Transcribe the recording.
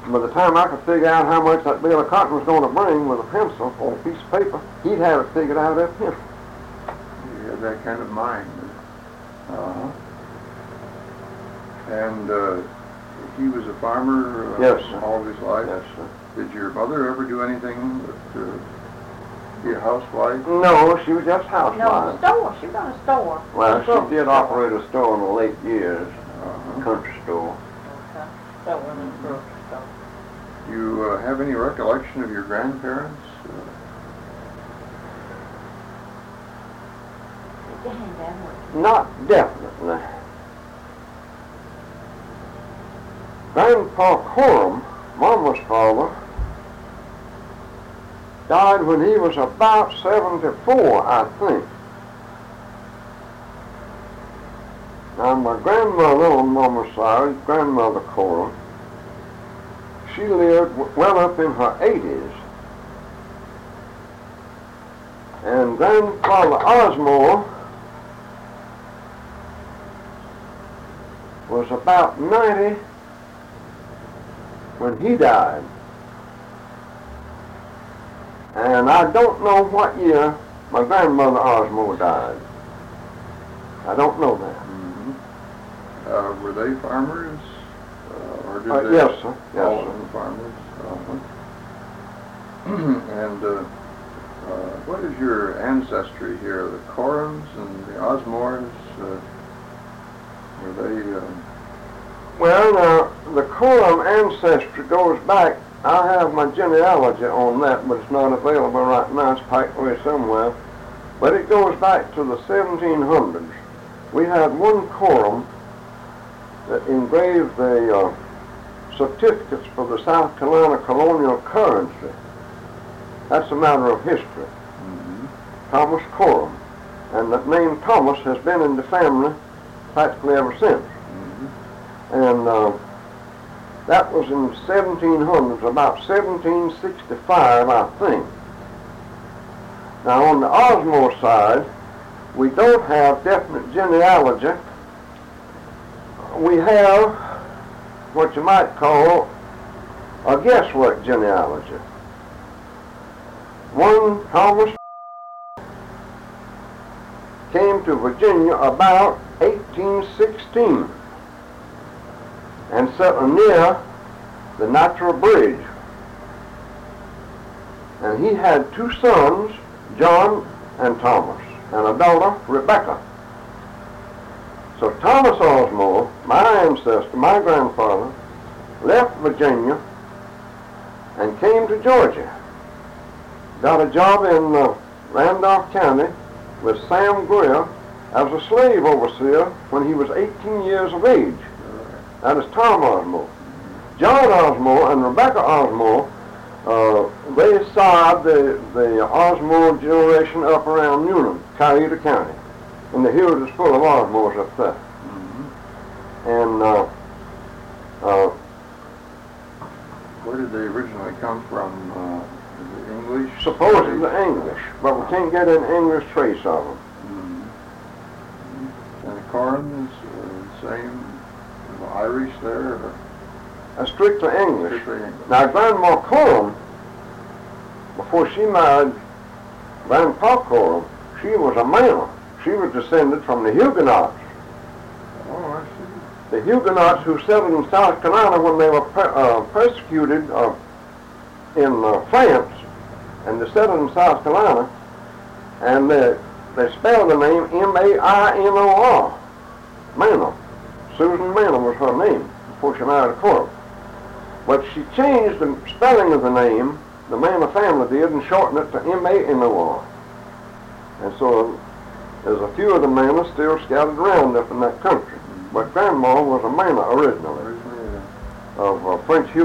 by the time I could figure out how much that bale of cotton was going to bring with a pencil or a piece of paper, he'd have it figured out at him. He had that kind of mind. Uh-huh. And he was a farmer Yes, sir. all his life? Yes, sir. Did your mother ever do anything but be a housewife? No, she was just No, housewife. store. She run a store. Well, Book she did store. operate a store in the late years, a Uh-huh. country store. Okay. Store and a grocery store. You have any recollection of your grandparents? Get your hand down with Not definitely. Grandpa Coram, Mama's father, died when he was about 74, I think. Now, my grandmother on Mama's side, Grandmother Coram, she lived well up in her 80s. And Grandfather Osmore was about 90 when he died. And I don't know what year my grandmother Osmore died. I don't know that. Mm-hmm. Were they farmers? Or did they Yes, sir. Yes, all sir. of them farmers? And what is your ancestry here? The Corams and the Osmores? Were they... Well, now, the Coram ancestry goes back. I have my genealogy on that, but it's not available right now. It's packed away somewhere. But it goes back to the 1700s. We had one Coram that engraved the certificates for the South Carolina colonial currency. That's a matter of history. Mm-hmm. Thomas Coram. And that name Thomas has been in the family practically ever since. And that was in the 1700s, about 1765, I think. Now, on the Osmore side, we don't have definite genealogy. We have what you might call a guesswork genealogy. One Thomas came to Virginia about 1816. And settled near the Natural Bridge. And he had two sons, John and Thomas, and a daughter, Rebecca. So Thomas Osmore, my ancestor, my grandfather, left Virginia and came to Georgia. Got a job in Randolph County with Sam Greer as a slave overseer when he was 18 years of age. That is Tom Osmore. John Osmore and Rebecca Osmore, they side the Osmore generation up around Newnan, Cayuga County. And the hills is full of Osmores up there. Mm-hmm. And where did they originally come from? Is it English? supposedly English, but we can't get an English trace of them. Mm-hmm. And the Corams, same Irish there? Or? Strictly English. Strictly English. Now, Grandma Coram, before she married Grandpa Coram, she was a Manor. She was descended from the Huguenots. Oh, I see. The Huguenots who settled in South Carolina when they were persecuted in France, and they settled in South Carolina, and they spelled the name M-A-I-N-O-R, Manor. Susan Manor was her name before she married Coram. But she changed the spelling of the name, the Manor family did, and shortened it to M-A-N-O-R. And so there's a few of the Manors still scattered around up in that country. But Grandma was a Manor originally, of French